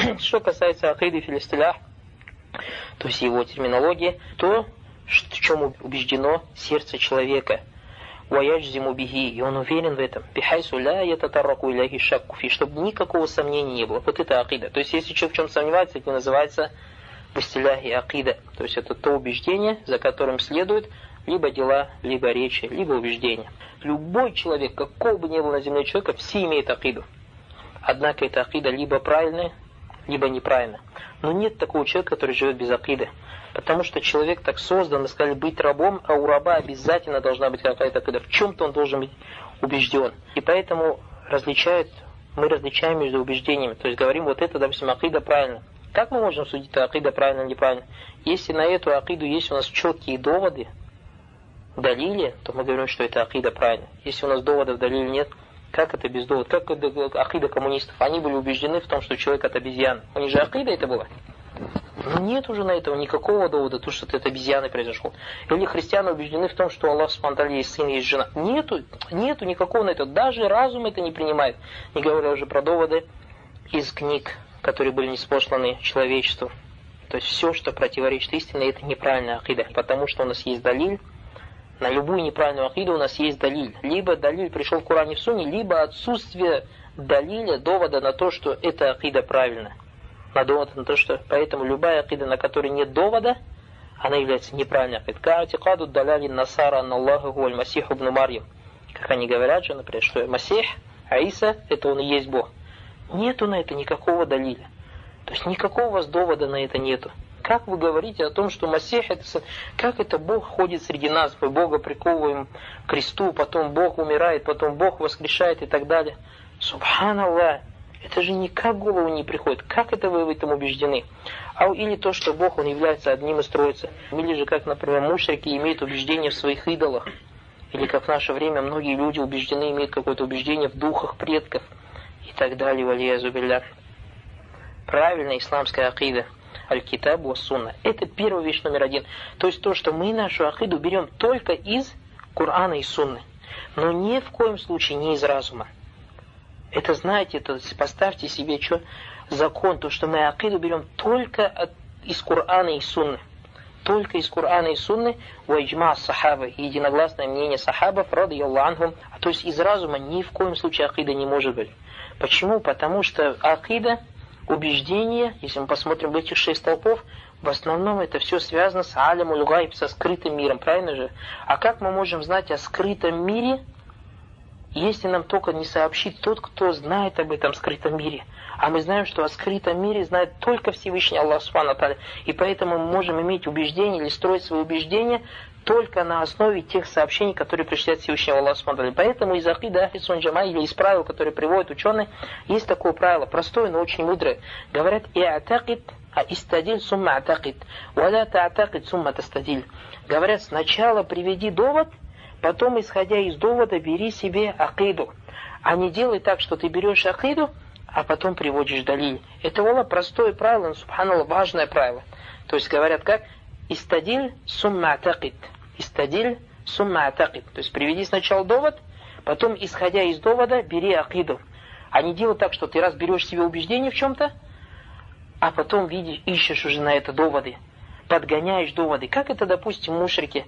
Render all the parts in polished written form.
Что касается акиды фил-истилях, то есть его терминологии, то в чем убеждено сердце человека. وَيَجْزِمُ بِهِ, и он уверен в этом. بِحَيْسُ لَا يَتَطَرَّقُ إِلَيْهِ شَكُّ فِي, чтобы никакого сомнения не было. Вот это акида. То есть, если человек в чем сомневается, это называется в истиляхе акида. То есть, это то убеждение, за которым следует либо дела, либо речи, либо убеждения. Любой человек, какого бы ни было на земле человека, все имеют акиду. Однако эта акида либо правильная, либо неправильная. Но нет такого человека, который живет без акиды. Потому что человек так создан, мы сказали, быть рабом, а у раба обязательно должна быть какая-то акида. В чем-то он должен быть убежден. И поэтому мы различаем между убеждениями. То есть говорим, вот это, допустим, акида правильно. Как мы можем судить, акида правильно или неправильно? Если на эту акиду есть у нас четкие доводы, далили, то мы говорим, что это акида правильно. Если у нас доводов далили нет, как это без доводов? Как это акида коммунистов? Они были убеждены в том, что человек это обезьяна. У них же акида это была. Но нет уже на этого никакого довода, то, что это от обезьяны произошло. Или христиане убеждены в том, что Аллах Субхану есть сын, есть жена. Нету никакого на этого. Даже разум это не принимает. Не говоря уже про доводы из книг, которые были ниспосланы человечеству. То есть все, что противоречит истине, это неправильная акида. Потому что у нас есть далиль. На любую неправильную акиду у нас есть далиль. Либо далиль пришел в Коране и в Сунне, либо отсутствие далиля, довода на то, что эта акида правильная. На довод на то, что поэтому любая акида, на которой нет довода, она является неправильной акидой. Каатикаду далялин насара анна Аллаху гуаль масиху ибн Марьям. Как они говорят же, например, что Масих, Аиса, это он и есть Бог. Нету на это никакого далиля. То есть никакого у вас довода на это нету. Как вы говорите о том, что Масих, как это Бог ходит среди нас, мы Бога приковываем к кресту, потом Бог умирает, потом Бог воскрешает и так далее. Субханаллах. Это же никак в голову не приходит. Как это вы в этом убеждены? Или то, что Бог, Он является одним из троицы. Или же, как, например, мушрики имеют убеждение в своих идолах. Или как в наше время многие люди убеждены, имеют какое-то убеждение в духах предков. И так далее. Валиязу билля. Правильная исламская акида. Аль-Китаб ва Сунна. Это первая вещь номер один. То есть то, что мы нашу акиду берем только из Корана и Сунны. Но ни в коем случае не из разума. Это знаете, то есть поставьте себе закон, то, что мы акиду берем только из Корана и Сунны. Только из Корана и Сунны, ваджма сахабы, единогласное мнение сахабов, радийаллаху анхум. То есть из разума ни в коем случае акида не может быть. Почему? Потому что акида, убеждение, если мы посмотрим в этих 6 столпов, в основном это все связано с алямуль гайб, со скрытым миром, правильно же? А как мы можем знать о скрытом мире, если нам только не сообщит тот, кто знает об этом скрытом мире? А мы знаем, что о скрытом мире знает только Всевышний Аллах Субхану ва Тааля. И поэтому мы можем иметь убеждение или строить свои убеждения только на основе тех сообщений, которые пришли от Всевышнего Аллаха Субхану ва Тааля. Поэтому из акиды Ахли Сунна Джама, или из правил, которые приводят ученые, есть такое правило, простое, но очень мудрое. Говорят, и'атакид, истадиль сумма атакид, валя та'атакид сумма тастадиль. Говорят, сначала приведи довод, потом, исходя из довода, бери себе акиду. А не делай так, что ты берешь акиду, а потом приводишь далиль. Это было простое правило, но, субханаллах, важное правило. То есть говорят как? Истадиль сумма атакид. Истадиль сумма атакид. То есть приведи сначала довод, потом, исходя из довода, бери акиду. А не делай так, что ты раз берешь себе убеждение в чем-то, а потом ищешь уже на это доводы. Подгоняешь доводы. Как это, допустим, мушрики.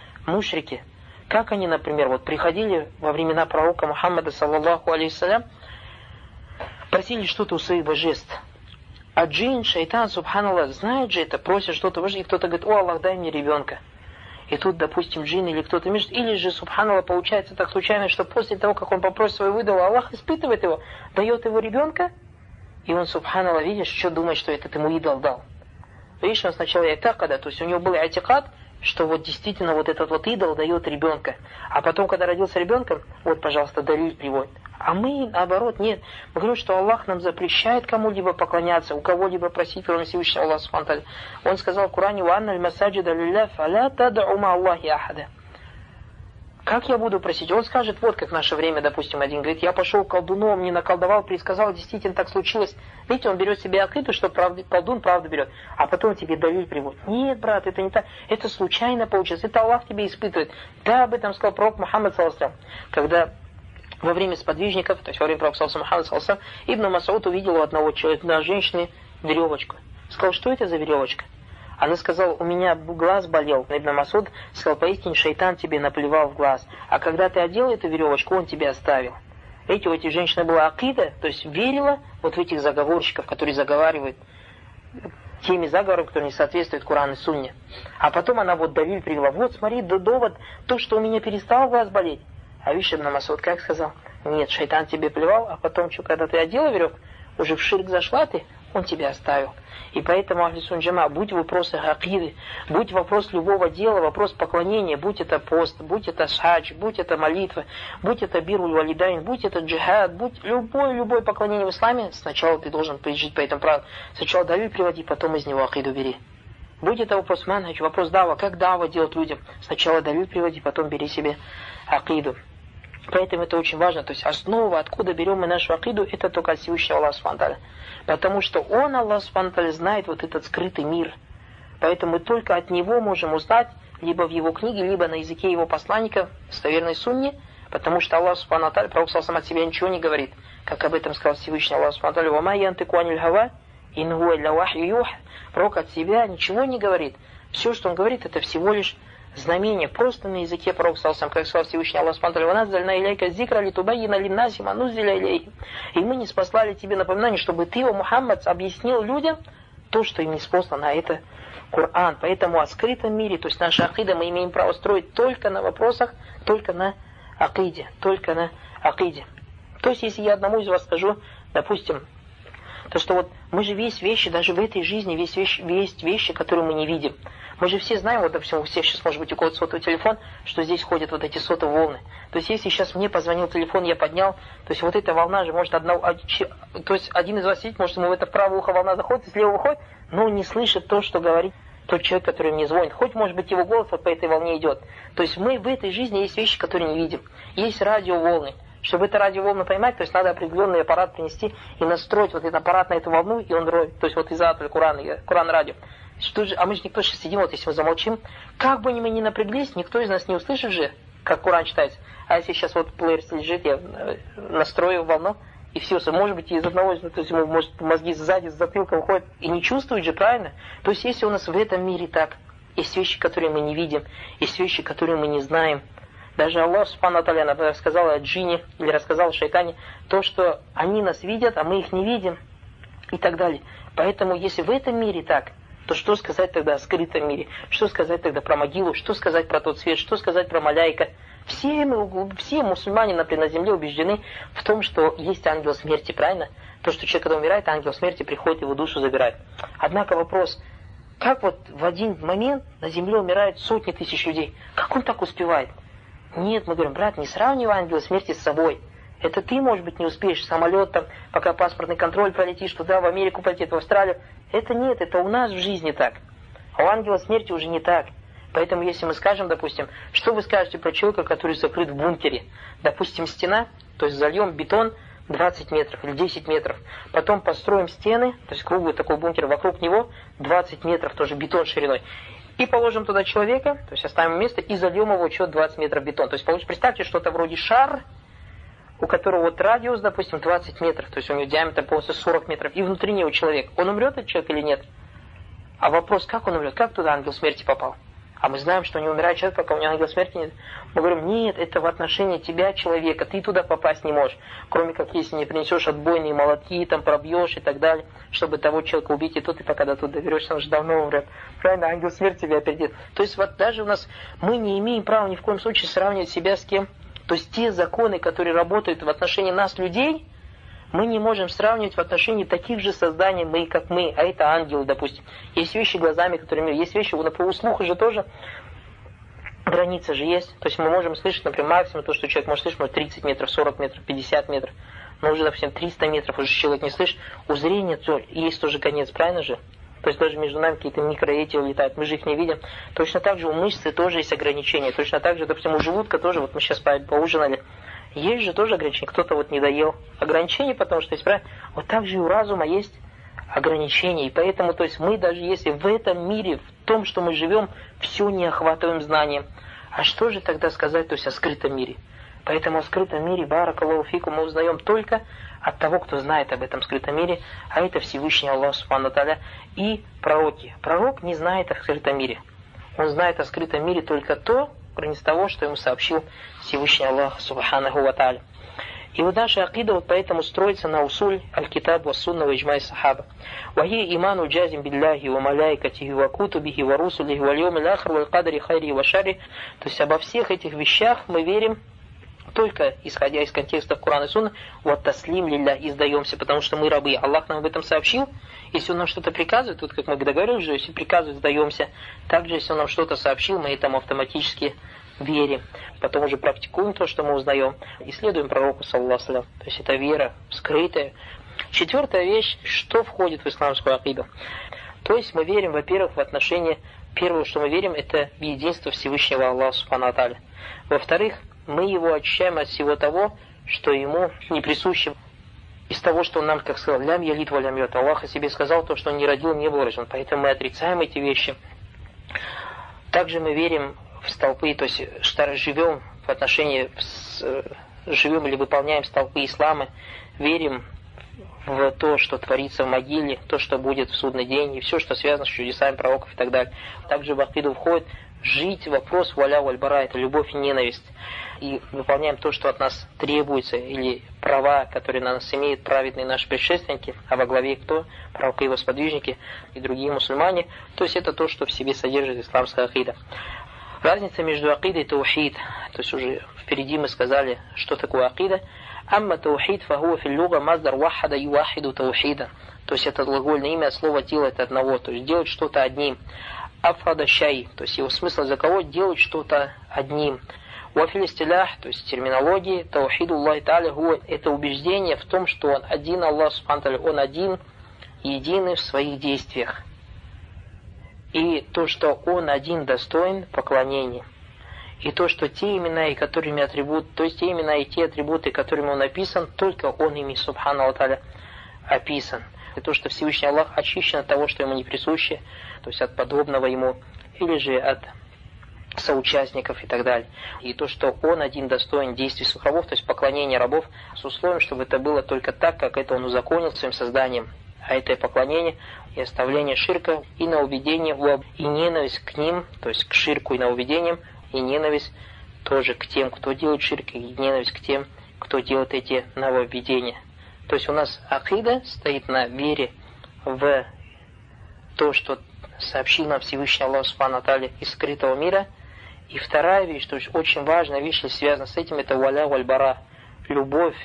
Как они, например, вот приходили во времена пророка Мухаммада, саллаллаху алейхиссалям, просили что-то у своих божеств. А джин, шайтан, субханаллах, знает же это, просит что-то, и кто-то говорит, о, Аллах, дай мне ребенка. И тут, допустим, джин или кто-то между, или же, субханаллах, получается так случайно, что после того, как он попросит свою выдаву, Аллах испытывает его, дает его ребенка, и он, субханаллах, видишь, что думает, что этот ему идол дал. Видишь, он сначала ятакада, то есть у него был атикад, что вот действительно вот этот вот идол дает ребенка. А потом, когда родился ребенком, вот, пожалуйста, далиль приводит. А мы, наоборот, нет. Мы говорим, что Аллах нам запрещает кому-либо поклоняться, у кого-либо просить, кроме Всевышнего Аллаха Субхану ва Тааля. Он сказал в Коране, «Ванна аль-масаджида лилля, фаля тад'у ма Аллахи ахада». Как я буду просить? Он скажет, вот как в наше время, допустим, один говорит, я пошел к колдуну, мне наколдовал, предсказал, действительно так случилось. Видите, он берет себе акиду, что колдун правду берет, а потом тебе далиль приводит. Нет, брат, это не так. Это случайно получилось, это Аллах тебе испытывает. Да, об этом сказал пророк Мухаммад, саллаллаху, когда во время сподвижников, то есть во время пророка Мухаммада, саллаллаху, Ибн Мас'уд увидел у одного человека, женщины, веревочку. Сказал, что это за веревочка? Она сказала, у меня глаз болел. Ибн Масуд сказал, поистине шайтан тебе наплевал в глаз. А когда ты одел эту веревочку, он тебя оставил. Видите, у этих женщин была акида, то есть верила вот в этих заговорщиков, которые заговаривают теми заговорами, которые не соответствуют Корану и Сунне. А потом она вот Далиль привела. Вот смотри, довод, то, что у меня перестал глаз болеть. А видишь, Ибн Масуд как сказал? Нет, шайтан тебе плевал, а потом, что, когда ты одела веревку, уже в ширк зашла ты, он тебя оставил. И поэтому, ахли сунна джама, будь вопросы акиды, будь вопрос любого дела, вопрос поклонения, будь это пост, будь это хадж, будь это молитва, будь это бируль валидайн, будь это джихад, будь любое поклонение в исламе, сначала ты должен жить по этому правилу. Сначала далиль приводи, потом из него акиду бери. Будь это вопрос манхадж, вопрос дава, как дава делать людям, сначала далиль приводи, потом бери себе акиду. Поэтому это очень важно. То есть основа, откуда берем мы нашу акиду, это только от Всевышнего Аллаха Субхану ва Тааля. Потому что Он, Аллах Субхану ва Тааля, знает вот этот скрытый мир. Поэтому мы только от Него можем узнать, либо в Его книге, либо на языке Его посланника, в достоверной сунне, потому что Аллах Субхану ва Тааля, Пророк сам от себя ничего не говорит. Как об этом сказал Всевышний Аллах Субхану ва Тааля, «Ва ма янтику аниль хава, ин хуа илля вахью юха». Пророк от себя ничего не говорит. Все, что он говорит, это всего лишь знамение, просто на языке Пророка сам, как сказал Всевышний Аллах Субхану ва Тааля, «Ваназзальна илейка зикра литубаййина линнаси ма нуззиля илейхим». И мы не спаслали тебе напоминание, чтобы ты, о Мухаммад, объяснил людям то, что им не спослано, а это Коран. Поэтому о скрытом мире, то есть наша акида, мы имеем право строить только на вопросах, только на акиде, только на акиде. То есть, если я одному из вас скажу, допустим, то, что вот мы же есть вещи, даже в этой жизни есть вещи, которые мы не видим. Мы же все знаем, вот, допустим, у всех сейчас может быть у кого-то сотовый телефон, что здесь ходят вот эти сотовые волны. То есть, если сейчас мне позвонил телефон, я поднял, то есть, вот эта волна же может то есть, один из вас сидит, может, ему в это правое ухо волна заходит, из левого выходит, но он не слышит то, что говорит тот человек, который мне звонит. Хоть, может быть, его голос вот по этой волне идет. То есть, мы в этой жизни есть вещи, которые не видим. Есть радиоволны. Чтобы эту радиоволну поймать, то есть, надо определенный аппарат принести и настроить вот этот аппарат на эту волну, и он роет. То есть, вот из-за Куран радио. А мы же никто сейчас сидим, вот если мы замолчим, как бы мы ни напряглись, никто из нас не услышит же, как Куран читается. А если сейчас вот плеер лежит, я настрою волну, и все, может быть, из одного, то есть ему, может, мозги сзади, с затылка выходят, и не чувствуют же, правильно? То есть, если у нас в этом мире так, есть вещи, которые мы не видим, есть вещи, которые мы не знаем. Даже Аллах Субхану ва Тааля, например, рассказал о джинне, или рассказал о шайтане, то, что они нас видят, а мы их не видим, и так далее. Поэтому, если в этом мире так, то что сказать тогда о скрытом мире? Что сказать тогда про могилу? Что сказать про тот свет? Что сказать про маляйка? Все мусульмане, например, на земле убеждены в том, что есть ангел смерти, правильно? То, что человек, когда умирает, ангел смерти приходит, его душу забирает. Однако вопрос, как вот в один момент на земле умирают сотни тысяч людей? Как он так успевает? Нет, мы говорим, брат, не сравнивай ангела смерти с собой. Это ты, может быть, не успеешь самолет, там, пока паспортный контроль пролетишь туда, в Америку полетит, в Австралию. Это нет, это у нас в жизни так. А у ангела смерти уже не так. Поэтому, если мы скажем, допустим, что вы скажете про человека, который закрыт в бункере? Допустим, стена, то есть зальем бетон 20 метров или 10 метров. Потом построим стены, то есть круглый такой бункер, вокруг него 20 метров, тоже бетон шириной. И положим туда человека, то есть оставим место, и зальем его еще 20 метров бетон. То есть, представьте, что-то вроде шар, у которого вот радиус, допустим, 20 метров, то есть у него диаметр полностью 40 метров, и внутри него человек. Он умрет, этот человек, или нет? А вопрос, как он умрет? Как туда ангел смерти попал? А мы знаем, что не умирает человек, пока у него ангел смерти нет. Мы говорим, нет, это в отношении тебя, человека, ты туда попасть не можешь. Кроме как, если не принесешь отбойные молотки, там пробьешь и так далее, чтобы того человека убить, и то ты пока до туда доберешься, он же давно умрет. Правильно, ангел смерти тебя опередит. То есть вот даже у нас, мы не имеем права ни в коем случае сравнивать себя с кем. То есть те законы, которые работают в отношении нас, людей, мы не можем сравнивать в отношении таких же созданий, как мы, а это ангелы, допустим. Есть вещи глазами, которые мир, есть вещи, например, у слуха же тоже граница же есть. То есть мы можем слышать, например, максимум то, что человек может слышать, может 30 метров, 40 метров, 50 метров. Но уже, допустим, 300 метров уже человек не слышит. У зрения есть тоже конец, правильно же? То есть даже между нами какие-то микроэти улетают, мы же их не видим. Точно так же у мышцы тоже есть ограничения. Точно так же, допустим, у желудка тоже, вот мы сейчас поужинали, есть же тоже ограничения. Кто-то вот не доел. Ограничения, потому что есть, правильно? Вот так же и у разума есть ограничения. И поэтому, то есть мы даже если в этом мире, в том, что мы живем, все не охватываем знанием. А что же тогда сказать, то есть о скрытом мире? Поэтому о скрытом мире, баракаллаху фикум, мы узнаем только от того, кто знает об этом скрытом мире, а это Всевышний Аллах Субхану ва Тааля и пророки. Пророк не знает о скрытом мире. Он знает о скрытом мире только то, кроме того, что ему сообщил Всевышний Аллах Субханаху ва Тааля. И вот наша акида вот поэтому строится на усуль аль-китаб ва сунна ва иджмай сахаба. Вахи иману джазим билляхи ва маляйкатихи ва кутубихи ва русулихи ва льомил ахр ва кадри хайри ва шари. То есть обо всех этих вещах мы верим только исходя из контекста Корана и Сунны, вот таслим лилля, издаемся, потому что мы рабы. Аллах нам об этом сообщил. Если Он нам что-то приказывает, вот как мы договорились, что если приказывает, сдаемся. Также, если Он нам что-то сообщил, мы этому автоматически верим. Потом уже практикуем то, что мы узнаем. И следуем пророку, саллаллаху алейхи. То есть это вера скрытая. Четвертая вещь, что входит в исламскую акиду. То есть мы верим, во-первых, в отношении, первое, что мы верим, это в единство Всевышнего Аллаха Субхану ва Тааля. Во-вторых, мы его очищаем от всего того, что ему не присуще. Из того, что он нам, как сказал, лям ялит ва лям ют. Аллах о себе сказал то, что он не родил, не был рожден. Поэтому мы отрицаем эти вещи. Также мы верим в столпы, то есть что живем в отношении, живем или выполняем столпы ислама, верим в то, что творится в могиле, то, что будет в судный день, и все, что связано с чудесами пророков и так далее. Также в акиду входит жить вопрос валя вальбара, это любовь и ненависть. И выполняем то, что от нас требуется, или права, которые на нас имеют праведные наши предшественники, а во главе кто? Пророки и его сподвижники и другие мусульмане. То есть это то, что в себе содержит исламская акида. Разница между акидой и таухид, то есть уже впереди мы сказали, что такое акида. Амма таухид фахуа фил луга маздар вахада юахиду таухида. То есть это глагольное имя от слова делать одного, то есть делать что-то одним. Афрада шай, то есть его смысл за кого делать что-то одним. Уафиль истилях, то есть терминологии, таухиду Аллахи Тааля хуа, это убеждение в том, что он один, Аллах Субхану ва Тааля, он один, единый в своих действиях. И то, что он один достоин поклонения. И то, что те имена и которыми атрибут, то есть те имена и те атрибуты, которыми он описан, только он ими, Субхану ва Тааля, описан. И то, что Всевышний Аллах очищен от того, что ему не присуще, то есть от подобного ему, или же от соучастников и так далее. И то, что он один достоин действий своих рабов, то есть поклонения рабов, с условием, чтобы это было только так, как это он узаконил своим созданием. А это и поклонение, и оставление ширка, и нововведение, и ненависть к ним, то есть к ширку и нововведениям, и ненависть тоже к тем, кто делает ширк, и ненависть к тем, кто делает эти нововведения. То есть у нас акида стоит на вере в то, что сообщил нам Всевышний Аллах Субхану ва Тааля из скрытого мира. И вторая вещь, то есть очень важная вещь, связанная с этим, это валя вальбара, любовь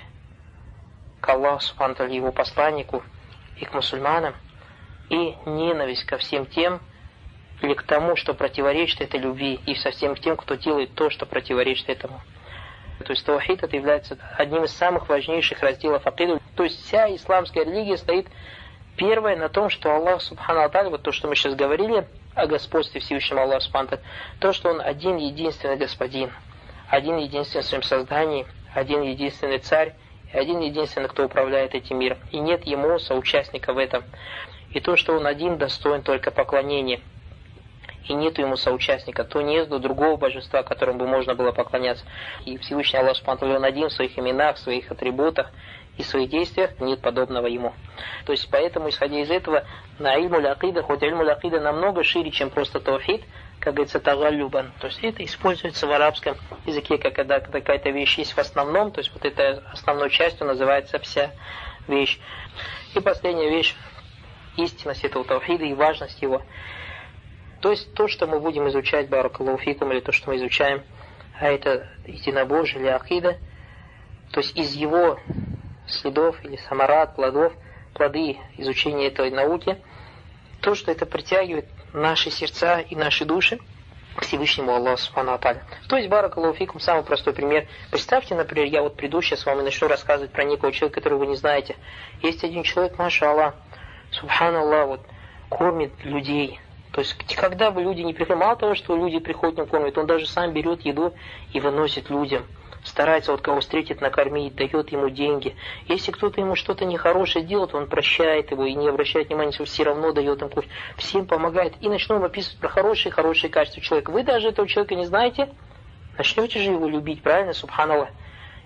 к Аллаху Субхану ва Тааля, его посланнику и к мусульманам, и ненависть ко всем тем, или к тому, что противоречит этой любви, и со всем тем, кто делает то, что противоречит этому. То есть таухид это является одним из самых важнейших разделов акиды. То есть вся исламская религия стоит первое на том, что Аллах Субхану ва Тааля, вот то, что мы сейчас говорили о господстве Всевышнего Аллаха Субхану ва Тааля, то, что Он один единственный господин, один единственный в своем создании, один единственный царь, и один единственный, кто управляет этим миром. И нет ему соучастника в этом. И то, что Он один достоин только поклонения, и нету ему соучастника, то нет другого божества, которому бы можно было поклоняться. И Всевышний Аллах Субхану ва Тааля, Он один в своих именах, в своих атрибутах и в своих действиях, нет подобного ему. То есть поэтому, исходя из этого, на ильму акида, хоть ильму акида намного шире, чем просто таухид, как говорится, тагаллюбан. То есть это используется в арабском языке, когда какая-то вещь есть в основном, то есть вот этой основной частью называется вся вещь. И последняя вещь, истинность этого таухида и важность его. То есть то, что мы будем изучать, баракаллаху фикум, или то, что мы изучаем, а это единобожие или акида, то есть из его следов или самарат, плоды изучения этой науки, то, что это притягивает наши сердца и наши души к Всевышнему Аллаху Субхану ва Тааля. То есть, баракаллаху фикум, самый простой пример. Представьте, например, я вот приду сейчас с вами начну рассказывать про некого человека, которого вы не знаете. Есть один человек, маша Аллах, субханаллах, вот, кормит людей. То есть, когда бы люди не приходят, мало того, что люди приходят, не кормят, он даже сам берет еду и выносит людям. Старается, вот кого встретит, накормить, дает ему деньги. Если кто-то ему что-то нехорошее делает, он прощает его и не обращает внимания, все равно дает им кушать. Всем помогает. И начнем описывать про хорошие качества человека. Вы даже этого человека не знаете, начнете же его любить, правильно, субханаллах.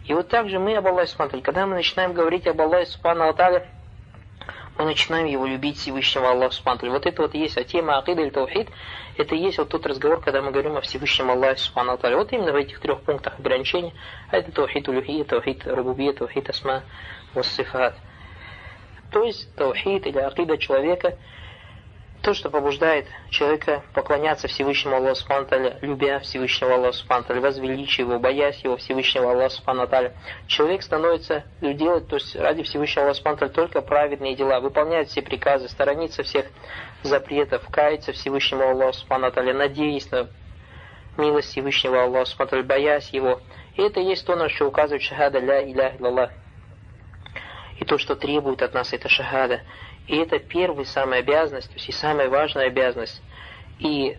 И вот так же мы об Аллахе Субхану ва Тааля, когда мы начинаем говорить об Аллахе Субхану ва Тааля, мы начинаем его любить, Всевышнего Аллаха Субхану ва Тааля. Вот это вот есть тема акида или таухид, это есть вот тот разговор, когда мы говорим о Всевышнем Аллахе Субхану ва Тааля. Вот именно в этих 3 пунктах ограничения, а это таухид улюхия, таухид рубубия, таухид асма ва сифат. То есть таухид или акида человека, то, что побуждает человека поклоняться Всевышнему Аллаху Субхану ва Тааля, любя Всевышнего Аллаха Субхану ва Тааля, возвеличивая его, боясь его, Всевышнего Аллаха Субхану ва Тааля. Человек становится делать, то есть ради Всевышнего Аллаха Субхану ва Тааля только праведные дела, выполняет все приказы, сторонится всех запретов, кается Всевышнему Аллаху Субхану ва Тааля, надеясь на милость Всевышнего Аллаха Субхану ва Тааля, боясь его. И это есть то, на что указывает шахада ля иляха илlallah. И то, что требует от нас, это шахада. И это первая самая обязанность, то есть и самая важная обязанность. И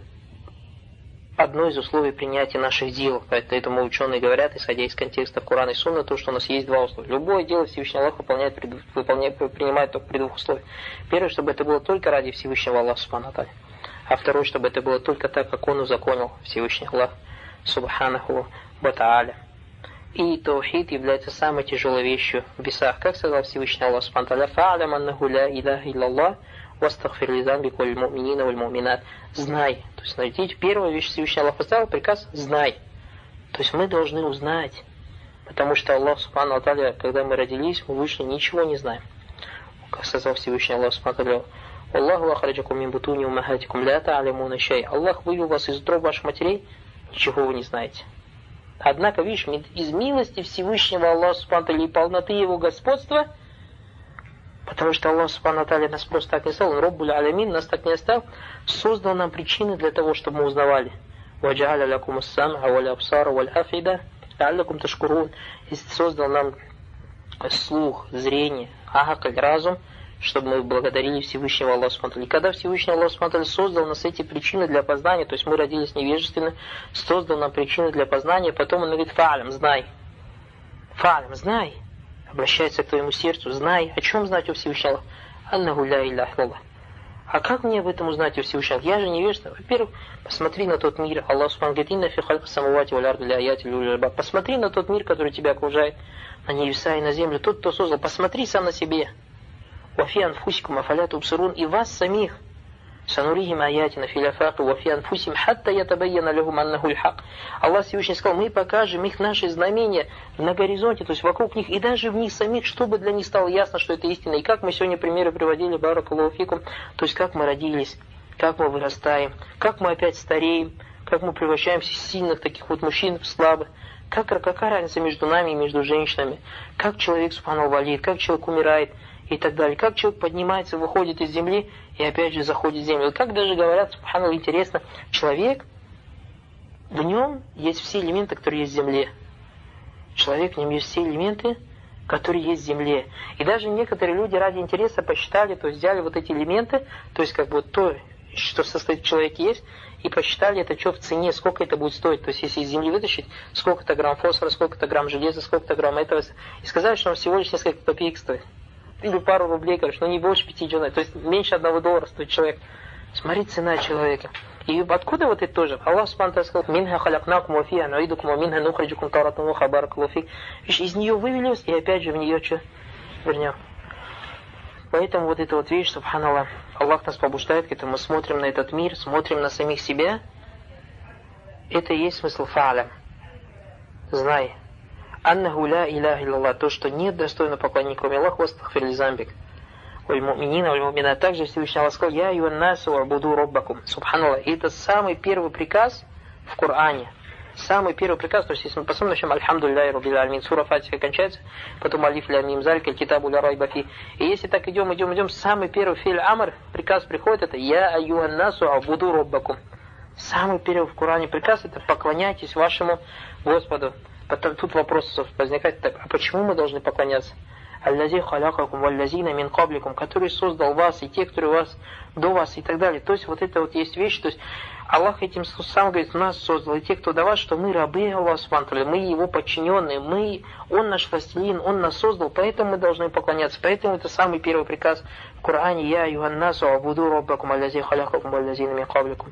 одно из условий принятия наших дел. Поэтому ученые говорят, исходя из контекста Корана и Сунны, то, что у нас есть 2 условия. Любое дело Всевышний Аллах принимает только при 2 условиях. Первое, чтобы это было только ради Всевышнего Аллаха Субхану ва Тааля. А второе, чтобы это было только так, как Он узаконил, Всевышний Аллах Субханаху ва Тааля. И таухид является самой тяжелой вещью в бесах. Как сказал Всевышний Аллах Субхану ва Тааля: «Фа'алям аннаху ля илляха илlallah, вастагфир ли занбик валь му'минина валь му'минат». Знай. То есть, смотрите, первая вещь Всевышний Аллах поставил, приказ «знай». То есть, мы должны узнать. Потому что Аллах Субхану ва Тааля, когда мы родились, мы вышли, ничего не знаем. Как сказал Всевышний Аллах Субхану ва Тааля: «Аллаху ахраджакум мин бутуни уммахатикум ля та'алямуна шай». Аллах вывел вас из утробы ваших матерей, ничего вы не знаете. Однако, видишь, из милости Всевышнего Аллаха Субхану ва Тааля и полноты Его господства, потому что Аллах Субхану ва Тааля нас просто так не стал, Он Роббуль Алямин, нас так не оставил, создал нам причины для того, чтобы мы узнавали. «Ваджа'аля лякум ас-сам'а валь абсара валь афида ла'аллякум ташкурун». И создал нам слух, зрение, акаль, разум, чтобы мы благодарили Всевышнего Аллаха Субхану ва Тааля. И когда Всевышний Аллах Субхану ва Тааля создал нас эти причины для познания, то есть мы родились невежественно, создал нам причины для познания, потом Он говорит: «Фа'алям, знай». Фа'алям, знай. Обращается к твоему сердцу, знай. О чем знать у Всевышнего Аллаха? Аннаху ля илляха илlallah. А как мне об этом узнать у Всевышнего Аллаха? Я же невежественный. Во-первых, посмотри на тот мир. Аллах Субхану говорит: «Инна фи хальки самавати валь арди ля аяти лил альбаб». Посмотри на тот мир, который тебя окружает, на небеса и на землю. Тот, кто создал, посмотри сам на себе. «Вафи анфусикум афаля тубсирун», и вас самих. «Санурихим аятина фил афаки вафи анфусим хатта ятабайяна лахум аннаху аль-хак». Аллах Всевышний сказал: мы покажем их наши знамения на горизонте, то есть вокруг них, и даже в них самих, чтобы для них стало ясно, что это истина. И как мы сегодня примеры приводили, баракаллаху фикум, то есть как мы родились, как мы вырастаем, как мы опять стареем, как мы превращаемся из сильных таких вот мужчин в слабых. Какая разница между нами и между женщинами? Как человек субханаллах валид, как человек умирает и так далее. Как человек поднимается, выходит из земли и опять же заходит в землю. Как даже говорят, субханаллах, интересно, человек, в нем есть все элементы, которые есть в земле. Человек, в нем есть все элементы, которые есть в земле. И даже некоторые люди ради интереса посчитали, то есть взяли вот эти элементы, то есть как бы то, что состоит в человеке есть, и посчитали это что в цене, сколько это будет стоить. То есть если из земли вытащить, сколько-то грамм фосфора, сколько-то грамм железа, сколько-то грамм этого. И сказали, что он всего лишь несколько копеек стоит. Или пару рублей, короче, но не больше 5 $, то есть меньше $1 стоит человек. Смотри, цена человека. И откуда вот это тоже? Аллах Субхану ва Тааля сказал: «Минха халякнакум ва фиха нуидукум ва минха нухриджукум таратан ухра баракаллаху фик». Из нее вывели, и опять же в нее что? Вернем. Поэтому вот эта вот вещь, субханаллах, Аллах нас побуждает к этому. Мы смотрим на этот мир, смотрим на самих себя. Это и есть смысл фа'алям. Знай. Аннаху ля илляха илlallah, то, что нет достойного поклонника, кроме Аллаха, вастагфир ли занбик валь му'минина валь му'минат. Также Всевышний Аллах сказал: «Я юан насу вабуду роббакум». Субханаллах. И это самый первый приказ в Коране. Самый первый приказ, то есть если мы посмотрим, начнем альхамдулилляхи раббил алямин, сура Фатиха кончается, потом алиф лям мим залика китабу ля райба фи. И если так идем, самый первый филь амр, приказ приходит, это «Я аюан насу вабуду роббакум». Самый первый в Коране приказ — это поклоняйтесь вашему Господу. Потом тут вопрос возникает: так, а почему мы должны поклоняться? «Аллази халякакум валлазина мин кабликум», который создал вас и те, которые вас до вас и так далее. То есть вот это вот есть вещь, то есть Аллах этим сам говорит: нас создал, и те, кто до вас, что мы рабы Аллаха субхану ва тааля, мы его подчиненные, Он наш властелин, Он нас создал, поэтому мы должны поклоняться. Поэтому это самый первый приказ в Коране: «Я аюхан насу абуду роббакум аллази халякакум валлазина мин кабликум».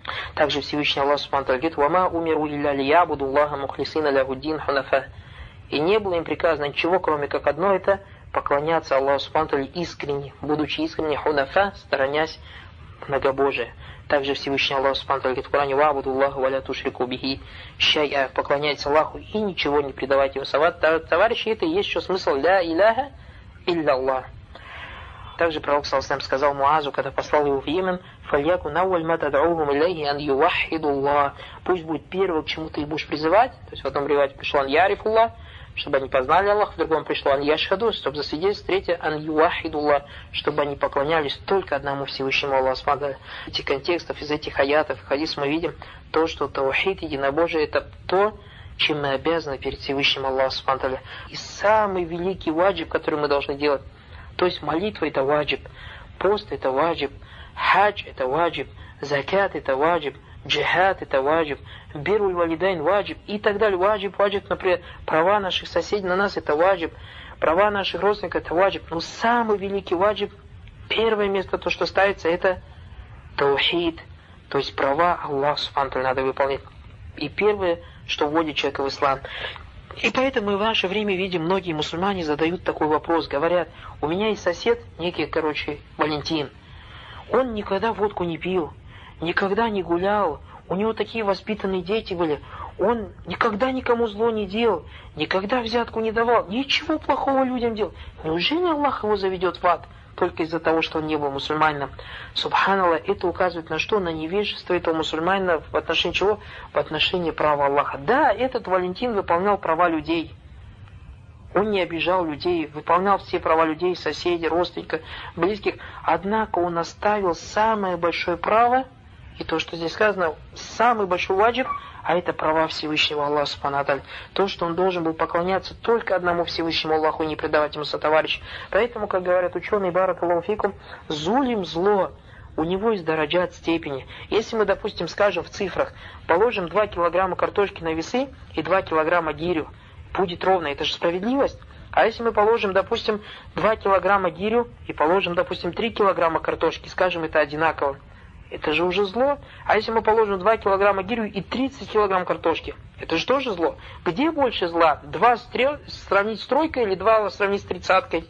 Также Всевышний Аллах субхану ва тааля говорит: «Вама умиру илля лиябуду Аллаха мухлисина лягуддин хунафа». И не было им приказано ничего, кроме как одно, это поклоняться Аллаху Субхану ва Тааля искренне, будучи искренне хунафа, сторонясь многобожия. Также Всевышний Аллах Субхану ва Тааля говорит в Коране: «Ва'будуллаху ва ля тушрику бихи шай'а», поклоняйтесь Аллаху и ничего не предавайте ему. Товарищи, это и есть еще смысл «ля иляха илля Аллах». Также пророк ﷺ сказал Муазу, когда послал его в Йемен: «Фальяку науаль ма тад'ухум илейхи ан юваххидуллах». Пусть будет первым, к чему ты их будешь призывать. То есть в одном ривате пришло «ан ярифуллах», чтобы они познали Аллаха, в другом пришло «ан яшхаду», чтобы засвидетельствовать, третье «ан юваххидуллах», чтобы они поклонялись только одному Всевышнему Аллаху. Из этих контекстов, из этих аятов, хадис мы видим то, что таухид, единобожие, это то, чем мы обязаны перед Всевышним Аллахом. И самый великий ваджиб, который мы должны делать, то есть молитва это ваджиб, пост это ваджиб, хадж это ваджиб, закат это ваджиб, джихад это ваджиб, бируль валидайн ваджиб и так далее. Ваджиб, например, права наших соседей на нас это ваджиб, права наших родственников это ваджиб. Но самый великий ваджиб, первое место, то, что ставится, это таухид, то есть права Аллаха Субхану надо выполнять. И первое, что вводит человека в ислам. И поэтому мы в наше время видим, многие мусульмане задают такой вопрос, говорят: у меня есть сосед, некий, Валентин, он никогда водку не пил, никогда не гулял, у него такие воспитанные дети были, он никогда никому зло не делал, никогда взятку не давал, ничего плохого людям делал. Неужели Аллах его заведет в ад только из-за того, что он не был мусульманином? Субханаллах, это указывает на что? На невежество этого мусульманина в отношении чего? В отношении права Аллаха. Да, этот Валентин выполнял права людей. Он не обижал людей, выполнял все права людей, соседей, родственников, близких. Однако он оставил самое большое право, и то, что здесь сказано, самый большой ваджиб, а это права Всевышнего Аллаха Субхану ва Тааля. То, что он должен был поклоняться только одному Всевышнему Аллаху и не предавать ему сотоварища. Поэтому, как говорят ученые, баракаллаху фикум, зулим зло, у него есть дараджат степени. Если мы, допустим, скажем в цифрах, положим 2 килограмма картошки на весы и 2 килограмма гирю, будет ровно, это же справедливость. А если мы положим, допустим, 2 килограмма гирю и положим, допустим, 3 килограмма картошки, скажем, это одинаково, это же уже зло. А если мы положим 2 килограмма гирю и 30 килограмм картошки, это же тоже зло. Где больше зла? 2 сравнить с тройкой или 2 сравнить с тридцаткой?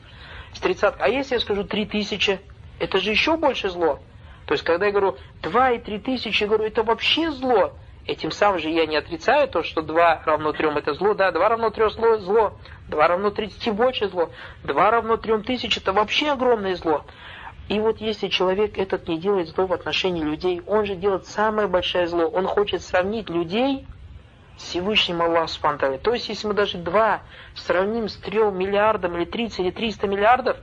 А если я скажу 3000, это же еще больше зло. То есть, когда я говорю 2 и 3000, я говорю, это вообще зло. Этим самым же я не отрицаю то, что 2 равно 3 это зло. Да, 2 равно 3 зло. 2 равно 30 больше зло. 2 равно 3000 это вообще огромное зло. И вот если человек этот не делает зло в отношении людей, он же делает самое большое зло. Он хочет сравнить людей с Всевышним Аллахом Субхану ва Тааля. То есть, если мы даже 2 сравним с 3 миллиардом, или 30, или 300 миллиардов,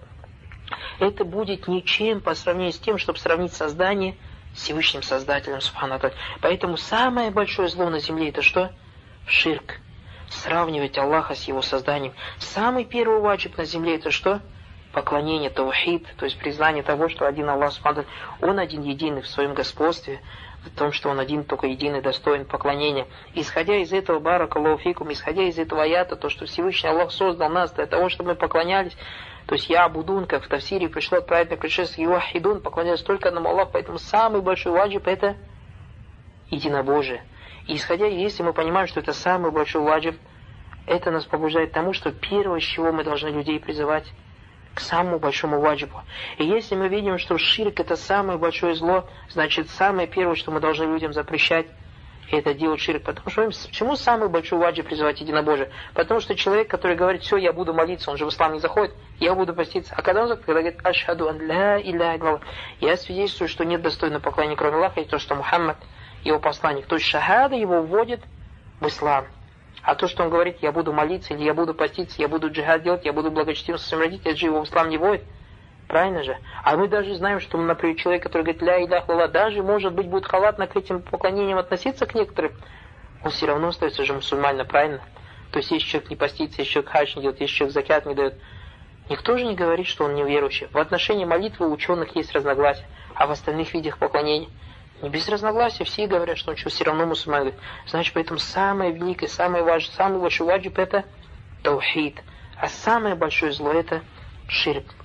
это будет ничем по сравнению с тем, чтобы сравнить создание с Всевышним Создателем Субхану ва Тааля. Поэтому самое большое зло на земле это что? Ширк. Сравнивать Аллаха с его созданием. Самый первый ваджиб на земле это что? Поклонение, таухид, то есть признание того, что один Аллах Субхану ва Тааля, Он один единый в своем господстве, в том, что Он один, только единый, достоин поклонения. Исходя из этого, баракаллаху фикум, исходя из этого аята, то, что Всевышний Аллах создал нас для того, чтобы мы поклонялись, то есть я абудун, как в Тафсире пришло от праведных предшественников, юахидун, поклоняются только одному Аллаху, поэтому самый большой ваджиб это единобожие. И исходя, если мы понимаем, что это самый большой ваджиб, это нас побуждает к тому, что первое, с чего мы должны людей призывать, к самому большому ваджибу. И если мы видим, что ширк это самое большое зло, значит самое первое, что мы должны людям запрещать, это делать ширк. Потому что почему самый большой ваджиб призывать единобожие? Потому что человек, который говорит, все, я буду молиться, он же в ислам не заходит, я буду поститься. А когда он говорит, ашхаду ан ля иляха илlallah, я свидетельствую, что нет достойного поклонения кроме Аллаха, и то, что Мухаммад его посланник. То есть шахада его вводит в ислам. А то, что он говорит, я буду молиться, или я буду поститься, я буду джихад делать, я буду благочестивым со своим родителем, это же его в ислам не вводит. Правильно же? А мы даже знаем, что, например, человек, который говорит ля иляха илlallah, даже, может быть, будет халатно к этим поклонениям относиться к некоторым, он все равно остается же мусульманином, правильно? То есть, если человек не постится, если человек хадж не делает, если человек закят не дает, никто же не говорит, что он неверующий. В отношении молитвы у ученых есть разногласия, а в остальных видах поклонений не без разногласия, все говорят, что он все равно мусульманин. Значит, поэтому самое великое, самое важное, самый большой ваджиб это таухид, а самое большое зло это ширк.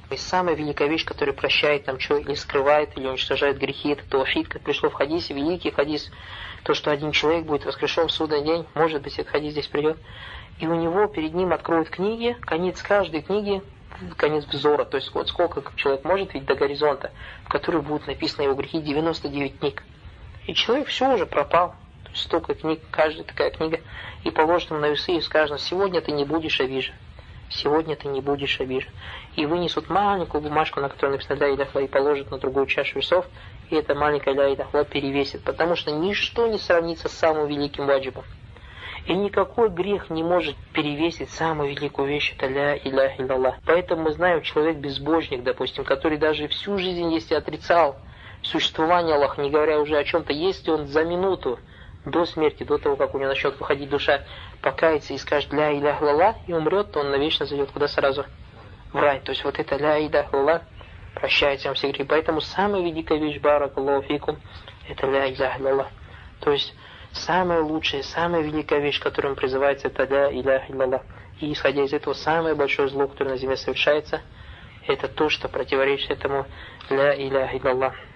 И самая великая вещь, которая прощает нам человек, или скрывает, или уничтожает грехи, это таухид, как пришло в хадисе, великий хадис, то, что один человек будет воскрешен в судный день, может быть, этот хадис здесь придет, и у него перед ним откроют книги, конец каждой книги, конец взора, то есть вот сколько человек может видеть до горизонта, в которой будут написаны его грехи, 99 книг. И человек все уже пропал. То есть столько книг, каждая такая книга, и положит ему на весы, и сказано: сегодня ты не будешь обижен. Сегодня ты не будешь обижен. И вынесут маленькую бумажку, на которой написано ля иляха, и положат на другую чашу весов, и эта маленькая ля иляха перевесит, потому что ничто не сравнится с самым великим ваджибом. И никакой грех не может перевесить самую великую вещь, это ля иляха илляллах. Поэтому мы знаем, человек безбожник, допустим, который даже всю жизнь, если отрицал существование Аллаха, не говоря уже о чем-то, если он за минуту до смерти, до того, как у него начнет выходить душа, покается и скажет ля иляха илляллах и умрет, то он навечно зайдет куда сразу? В рай. То есть вот это ля иляха илляллах прощает всем все грехи. Поэтому самая великая вещь, баракаллаху фикум, это ля иляха илляллах. То есть самая лучшая, самая великая вещь, которым призывается, это ля иляха илляллах. И исходя из этого, самое большое зло, которое на земле совершается, это то, что противоречит этому ля иляха илляллах.